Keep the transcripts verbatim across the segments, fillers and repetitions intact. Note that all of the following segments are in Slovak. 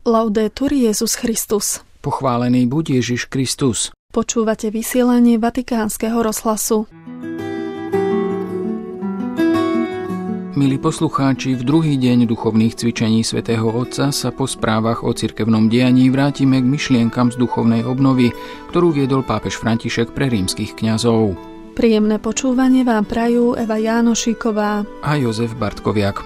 Laudetur Jesus Christus. Pochválený buď Ježiš Kristus. Počúvate vysielanie Vatikánskeho rozhlasu. Milí poslucháči, v druhý deň duchovných cvičení svätého Otca sa po správach o cirkevnom dianí vrátime k myšlienkam z duchovnej obnovy, ktorú viedol pápež František pre rímskych kňazov. Príjemné počúvanie vám prajú Eva Jánošíková a Jozef Bartkoviak.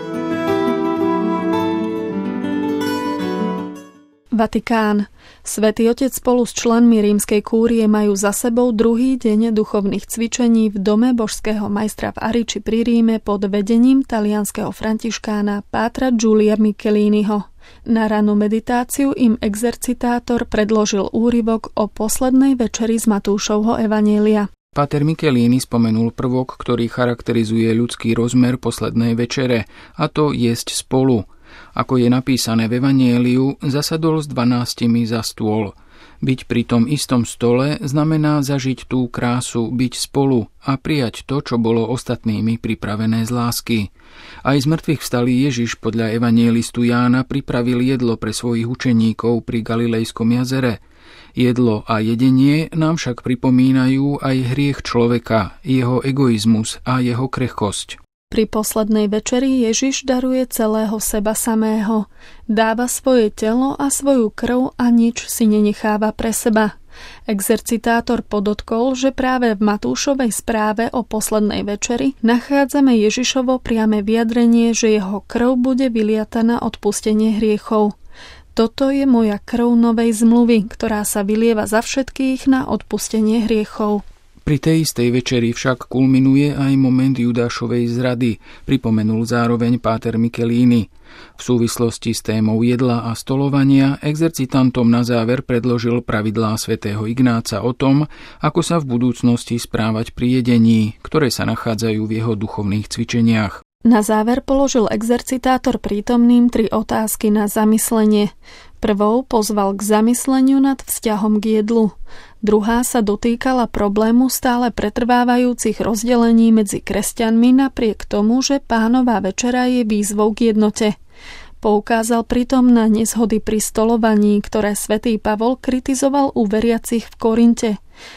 Vatikán. Svätý Otec spolu s členmi rímskej kúrie majú za sebou druhý deň duchovných cvičení v dome božského majstra v Ariči pri Ríme pod vedením talianskeho františkána pátra Giulia Micheliniho. Na rannú meditáciu im exercitátor predložil úryvok o poslednej večeri z Matúšovho evanjelia. Páter Michelini spomenul prvok, ktorý charakterizuje ľudský rozmer poslednej večere, a to jesť spolu. Ako je napísané v evanjeliu, zasadol s dvanástimi za stôl. Byť pri tom istom stole znamená zažiť tú krásu byť spolu a prijať to, čo bolo ostatnými pripravené z lásky. Aj z mŕtvych vstalý Ježiš podľa evanjelistu Jána pripravil jedlo pre svojich učeníkov pri Galilejskom jazere. Jedlo a jedenie nám však pripomínajú aj hriech človeka, jeho egoizmus a jeho krehkosť. Pri poslednej večeri Ježiš daruje celého seba samého. Dáva svoje telo a svoju krv a nič si nenecháva pre seba. Exercitátor podotkol, že práve v Matúšovej správe o poslednej večeri nachádzame Ježišovo priame vyjadrenie, že jeho krv bude vyliata na odpustenie hriechov. Toto je moja krv novej zmluvy, ktorá sa vylieva za všetkých na odpustenie hriechov. Pri tej istej večeri však kulminuje aj moment Judášovej zrady, pripomenul zároveň páter Michelini. V súvislosti s témou jedla a stolovania exercitantom na záver predložil pravidlá svätého Ignáca o tom, ako sa v budúcnosti správať pri jedení, ktoré sa nachádzajú v jeho duchovných cvičeniach. Na záver položil exercitátor prítomným tri otázky na zamyslenie. Prvou pozval k zamysleniu nad vzťahom k jedlu. Druhá sa dotýkala problému stále pretrvávajúcich rozdelení medzi kresťanmi napriek tomu, že Pánova večera je výzvou k jednote. Poukázal pritom na nezhody pri stolovaní, ktoré svätý Pavol kritizoval u veriacich v Korinte.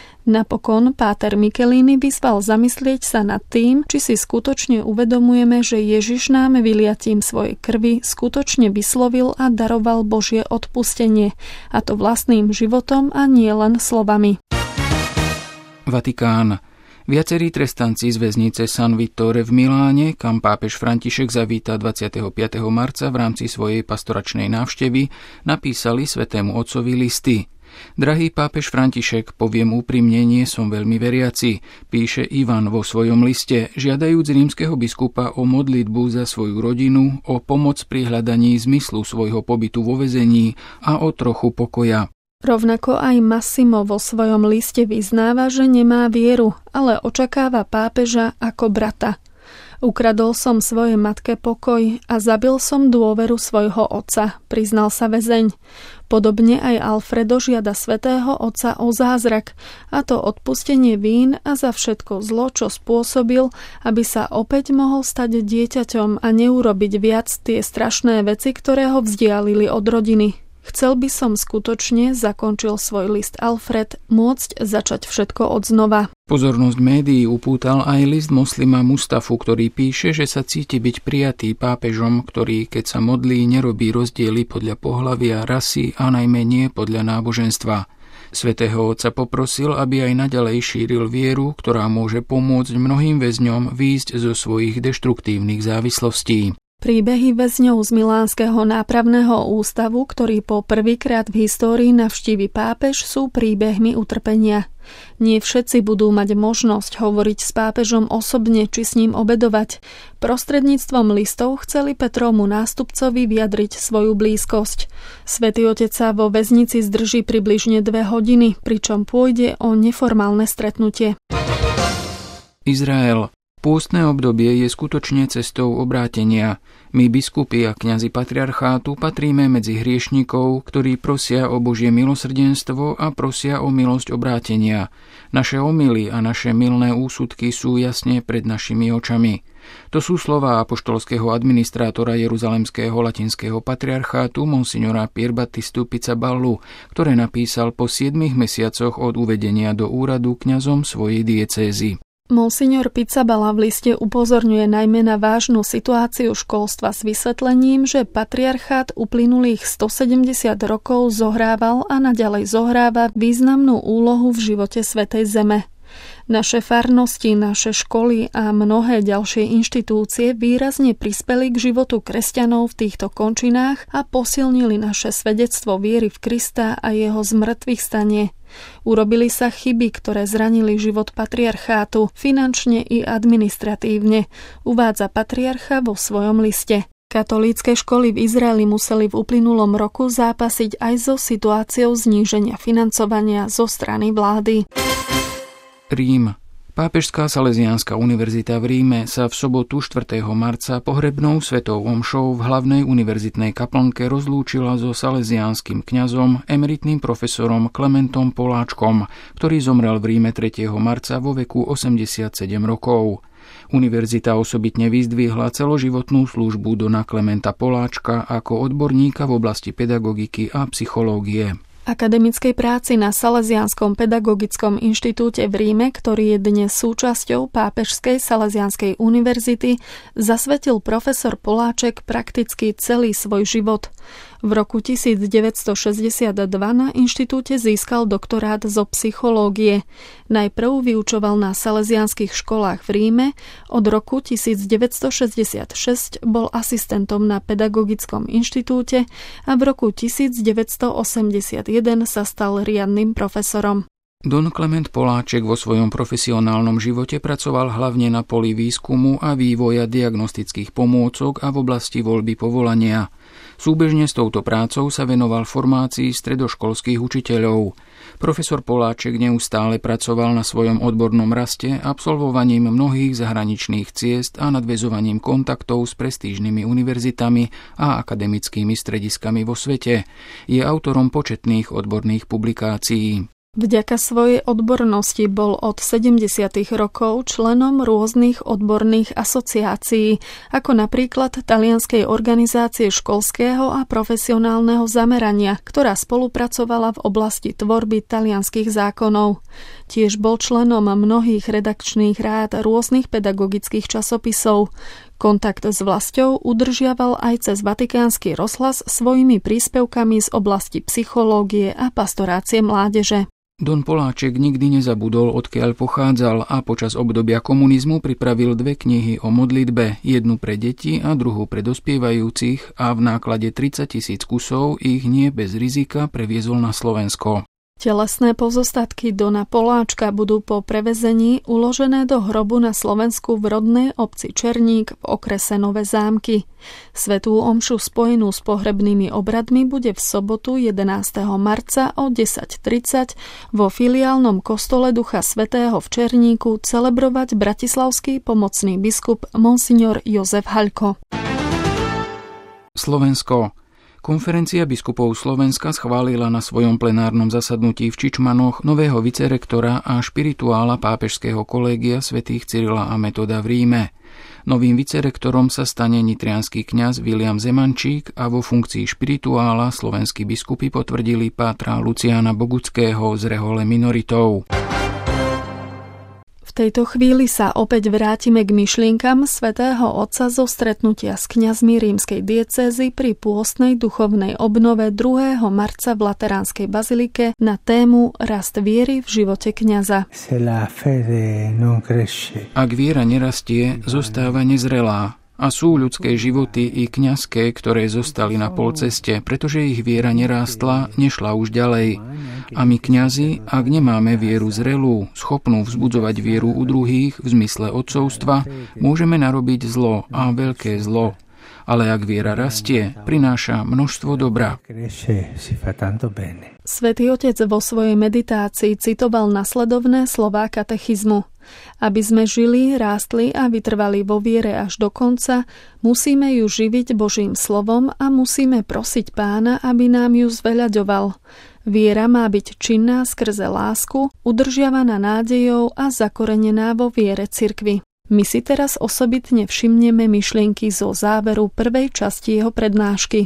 Napokon páter Michelini vyzval zamyslieť sa nad tým, či si skutočne uvedomujeme, že Ježiš nám vyliatím svojej krvi skutočne vyslovil a daroval Božie odpustenie, a to vlastným životom a nie len slovami. Vatikán. Viacerí trestanci z väznice San Vittore v Miláne, kam pápež František zavíta dvadsiateho piateho marca v rámci svojej pastoračnej návštevy, napísali svätému otcovi listy. Drahý pápež František, poviem úprimne, nie som veľmi veriaci, píše Ivan vo svojom liste, žiadajúc rímskeho biskupa o modlitbu za svoju rodinu, o pomoc pri hľadaní zmyslu svojho pobytu vo väzení a o trochu pokoja. Rovnako aj Massimo vo svojom liste vyznáva, že nemá vieru, ale očakáva pápeža ako brata. Ukradol som svojej matke pokoj a zabil som dôveru svojho otca, priznal sa väzeň. Podobne aj Alfredo žiada svätého otca o zázrak, a to odpustenie vín a za všetko zlo, čo spôsobil, aby sa opäť mohol stať dieťaťom a neurobiť viac tie strašné veci, ktoré ho vzdialili od rodiny. Chcel by som skutočne, zakončil svoj list Alfred, môcť začať všetko od znova. Pozornosť médií upútal aj list moslima Mustafu, ktorý píše, že sa cíti byť prijatý pápežom, ktorý, keď sa modlí, nerobí rozdiely podľa pohlavia, rasy a najmä nie podľa náboženstva. Svätého Otca poprosil, aby aj naďalej šíril vieru, ktorá môže pomôcť mnohým väzňom výjsť zo svojich deštruktívnych závislostí. Príbehy väzňov z Milánskeho nápravného ústavu, ktorý po prvýkrát v histórii navštívi pápež, sú príbehmi utrpenia. Nie všetci budú mať možnosť hovoriť s pápežom osobne či s ním obedovať. Prostredníctvom listov chceli Petrovmu nástupcovi vyjadriť svoju blízkosť. Svätý Otec sa vo väznici zdrží približne dve hodiny, pričom pôjde o neformálne stretnutie. Izrael. Pôstne obdobie je skutočne cestou obrátenia. My, biskupy a kňazi patriarchátu, patríme medzi hriešnikov, ktorí prosia o Božie milosrdenstvo a prosia o milosť obrátenia. Naše omyly a naše mylné úsudky sú jasne pred našimi očami. To sú slová apoštolského administrátora Jeruzalemského latinského patriarchátu monsignora Pierbattistu Pizzaballu, ktoré napísal po siedmich mesiacoch od uvedenia do úradu kňazom svojej diecézy. Monsignor Pizzaballa v liste upozorňuje najmä na vážnu situáciu školstva s vysvetlením, že patriarchát uplynulých stosedemdesiat rokov zohrával a naďalej zohráva významnú úlohu v živote Svätej Zeme. Naše farnosti, naše školy a mnohé ďalšie inštitúcie výrazne prispeli k životu kresťanov v týchto končinách a posilnili naše svedectvo viery v Krista a jeho zmŕtvychstanie. Urobili sa chyby, ktoré zranili život patriarchátu finančne i administratívne, uvádza patriarcha vo svojom liste. Katolícke školy v Izraeli museli v uplynulom roku zápasiť aj so situáciou zníženia financovania zo strany vlády. Rím. Pápežská Salesiánska univerzita v Ríme sa v sobotu štvrtého marca pohrebnou svetou omšou v hlavnej univerzitnej kaplnke rozlúčila so salesiánskym kňazom, emeritným profesorom Klementom Poláčkom, ktorý zomrel v Ríme tretieho marca vo veku osemdesiatsedem rokov. Univerzita osobitne vyzdvihla celoživotnú službu dona Klementa Poláčka ako odborníka v oblasti pedagogiky a psychológie. Akademickej práci na Salesiánskom pedagogickom inštitúte v Ríme, ktorý je dnes súčasťou Pápežskej Salesianskej univerzity, zasvetil profesor Poláček prakticky celý svoj život. V roku devätnásťstošesťdesiatdva na inštitúte získal doktorát zo psychológie. Najprv vyučoval na salesianskych školách v Ríme, od roku devätnásťstošesťdesiatšesť bol asistentom na Pedagogickom inštitúte a v roku devätnásťstoosemdesiatjeden sa stal riadnym profesorom. Don Klement Poláček vo svojom profesionálnom živote pracoval hlavne na poli výskumu a vývoja diagnostických pomôcok a v oblasti voľby povolania. Súbežne s touto prácou sa venoval formácii stredoškolských učiteľov. Profesor Poláček neustále pracoval na svojom odbornom raste absolvovaním mnohých zahraničných ciest a nadväzovaním kontaktov s prestížnymi univerzitami a akademickými strediskami vo svete. Je autorom početných odborných publikácií. Vďaka svojej odbornosti bol od sedemdesiatych rokov členom rôznych odborných asociácií, ako napríklad Talianskej organizácie školského a profesionálneho zamerania, ktorá spolupracovala v oblasti tvorby talianskych zákonov. Tiež bol členom mnohých redakčných rád rôznych pedagogických časopisov. Kontakt s vlastou udržiaval aj cez Vatikánsky rozhlas svojimi príspevkami z oblasti psychológie a pastorácie mládeže. Don Poláček nikdy nezabudol, odkiaľ pochádzal a počas obdobia komunizmu pripravil dve knihy o modlitbe, jednu pre deti a druhú pre dospievajúcich a v náklade tridsať tisíc kusov ich nie bez rizika previezol na Slovensko. Telesné pozostatky Dona Poláčka budú po prevezení uložené do hrobu na Slovensku v rodnej obci Černík v okrese Nové Zámky. Svätú omšu spojenú s pohrebnými obradmi bude v sobotu jedenásteho marca o desať tridsať vo filiálnom kostole Ducha Svätého v Černíku celebrovať bratislavský pomocný biskup monsignor Jozef Haľko. Slovensko. Konferencia biskupov Slovenska schválila na svojom plenárnom zasadnutí v Čičmanoch nového vicerektora a špirituála pápežského kolégia svätých Cyrila a Metoda v Ríme. Novým vicerektorom sa stane nitriansky kňaz Viliam Zemančík a vo funkcii špirituála slovenskí biskupy potvrdili pátra Luciána Boguckého z rehole minoritov. V tejto chvíli sa opäť vrátime k myšlienkam svätého Otca zo stretnutia s kňazmi rímskej diecézy pri pôstnej duchovnej obnove druhého marca v Lateránskej bazilike na tému Rast viery v živote kňaza. Ak viera nerastie, zostáva nezrelá. A sú ľudské životy i kňazské, ktoré zostali na polceste, pretože ich viera nerástla, nešla už ďalej. A my kňazi, ak nemáme vieru zrelú, schopnú vzbudzovať vieru u druhých v zmysle otcovstva, môžeme narobiť zlo a veľké zlo. Ale ak viera rastie, prináša množstvo dobra. Svätý Otec vo svojej meditácii citoval nasledovné slová katechizmu. Aby sme žili, rástli a vytrvali vo viere až do konca, musíme ju živiť Božím slovom a musíme prosiť Pána, aby nám ju zveľaďoval. Viera má byť činná skrze lásku, udržiavaná nádejou a zakorenená vo viere cirkvi. My si teraz osobitne všimneme myšlienky zo záveru prvej časti jeho prednášky.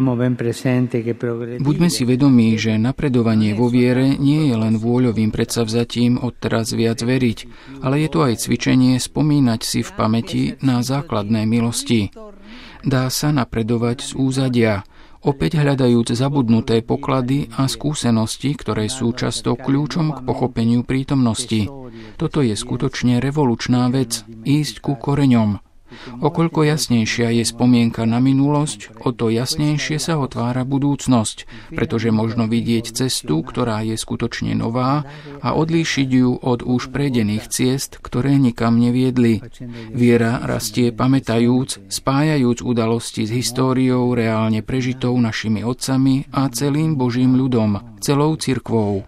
Buďme si vedomí, že napredovanie vo viere nie je len vôľovým predsavzatím odteraz viac veriť, ale je to aj cvičenie spomínať si v pamäti na základné milosti. Dá sa napredovať z úzadia, opäť hľadajúc zabudnuté poklady a skúsenosti, ktoré sú často kľúčom k pochopeniu prítomnosti. Toto je skutočne revolučná vec, ísť ku koreňom. Okoľko jasnejšia je spomienka na minulosť, o to jasnejšie sa otvára budúcnosť, pretože možno vidieť cestu, ktorá je skutočne nová a odlíšiť ju od už prejdených ciest, ktoré nikam neviedli. Viera rastie pamätajúc, spájajúc udalosti s históriou reálne prežitou našimi otcami a celým Božím ľudom, celou cirkvou.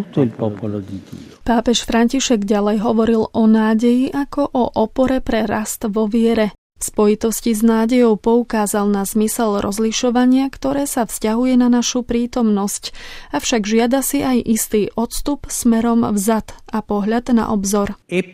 Pápež František ďalej hovoril o nádeji ako o opore pre rast vo viere. V spojitosti s nádejou poukázal na zmysel rozlišovania, ktoré sa vzťahuje na našu prítomnosť, avšak žiada si aj istý odstup smerom vzad a pohľad na obzor.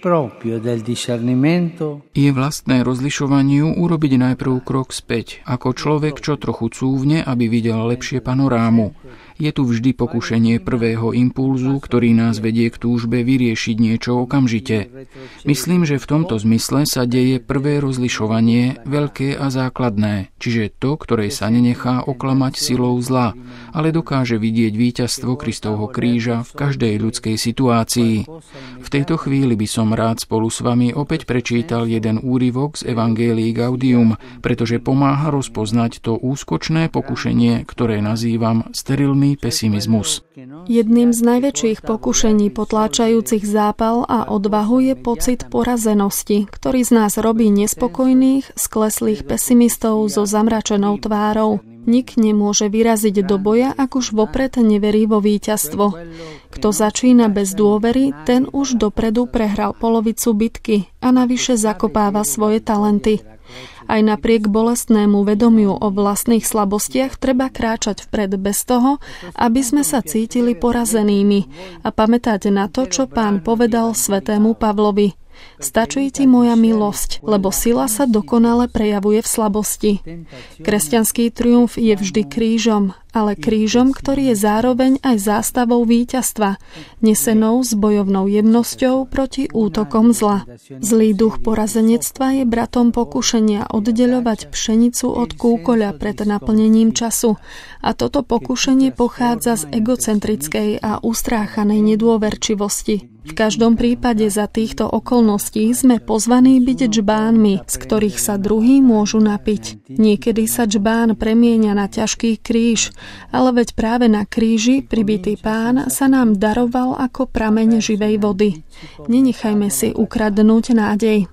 Je vlastné rozlišovaniu urobiť najprv krok späť, ako človek, čo trochu cúvne, aby videl lepšie panorámu. Je tu vždy pokušenie prvého impulzu, ktorý nás vedie k túžbe vyriešiť niečo okamžite. Myslím, že v tomto zmysle sa deje prvé rozlišovanie, veľké a základné, čiže to, ktoré sa nenechá oklamať silou zla, ale dokáže vidieť víťazstvo Kristovho kríža v každej ľudskej situácii. V tejto chvíli by som rád spolu s vami opäť prečítal jeden úryvok z Evangelii Gaudium, pretože pomáha rozpoznať to úskočné pokušenie, ktoré nazývam sterilný pesimizmus. Jedným z najväčších pokušení potláčajúcich zápal a odvahu je pocit porazenosti, ktorý z nás robí nespokojných, skleslých pesimistov so zamračenou tvárou. Nik nemôže vyraziť do boja, ak už vopred neverí vo víťazstvo. Kto začína bez dôvery, ten už dopredu prehral polovicu bitky a navyše zakopáva svoje talenty. Aj napriek bolestnému vedomiu o vlastných slabostiach treba kráčať vpred bez toho, aby sme sa cítili porazenými a pamätať na to, čo Pán povedal svätému Pavlovi. Stačí ti moja milosť, lebo sila sa dokonale prejavuje v slabosti. Kresťanský triumf je vždy krížom, ale krížom, ktorý je zároveň aj zástavou víťazstva, nesenou s bojovnou jemnosťou proti útokom zla. Zlý duch porazenectva je bratom pokušenia oddeľovať pšenicu od kúkoľa pred naplnením času, a toto pokušenie pochádza z egocentrickej a ustráchanej nedôverčivosti. V každom prípade za týchto okolností sme pozvaní byť džbánmi, z ktorých sa druhí môžu napiť. Niekedy sa džbán premieňa na ťažký kríž, ale veď práve na kríži pribitý Pán sa nám daroval ako prameň živej vody. Nenechajme si ukradnúť nádej.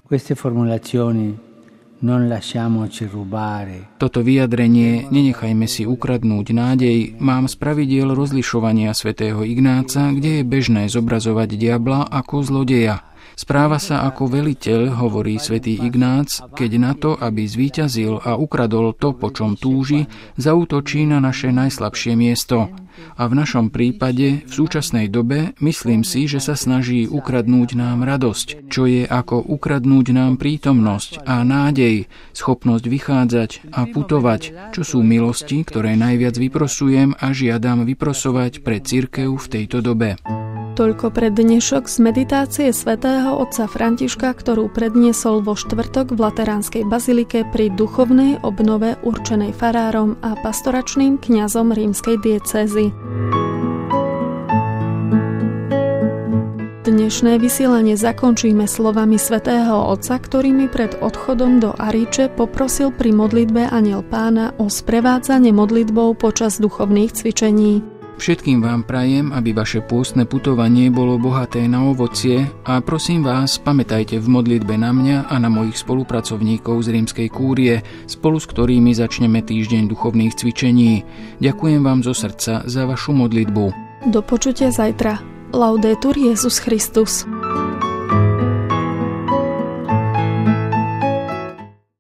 Toto vyjadrenie nenechajme si ukradnúť nádej mám z pravidiel rozlišovania svätého Ignáca, kde je bežné zobrazovať diabla ako zlodeja. Správa sa ako veliteľ, hovorí svätý Ignác, keď na to, aby zvíťazil a ukradol to, po čom túži, zaútočí na naše najslabšie miesto. A v našom prípade, v súčasnej dobe, myslím si, že sa snaží ukradnúť nám radosť, čo je ako ukradnúť nám prítomnosť a nádej, schopnosť vychádzať a putovať, čo sú milosti, ktoré najviac vyprosujem a žiadam vyprosovať pre cirkev v tejto dobe. Toľko pre dnešok z meditácie svätého otca Františka, ktorú predniesol vo štvrtok v Lateránskej bazilike pri duchovnej obnove určenej farárom a pastoračným kňazom rímskej diecézy. Dnešné vysielanie zakončíme slovami svätého otca, ktorý mi pred odchodom do Ariče poprosil pri modlitbe Anjel Pána o sprevádzanie modlitbou počas duchovných cvičení. Všetkým vám prajem, aby vaše pôstne putovanie bolo bohaté na ovocie a prosím vás, pamätajte v modlitbe na mňa a na mojich spolupracovníkov z Rímskej kúrie, spolu s ktorými začneme týždeň duchovných cvičení. Ďakujem vám zo srdca za vašu modlitbu. Do počutia zajtra. Laudetur Jesus Christus.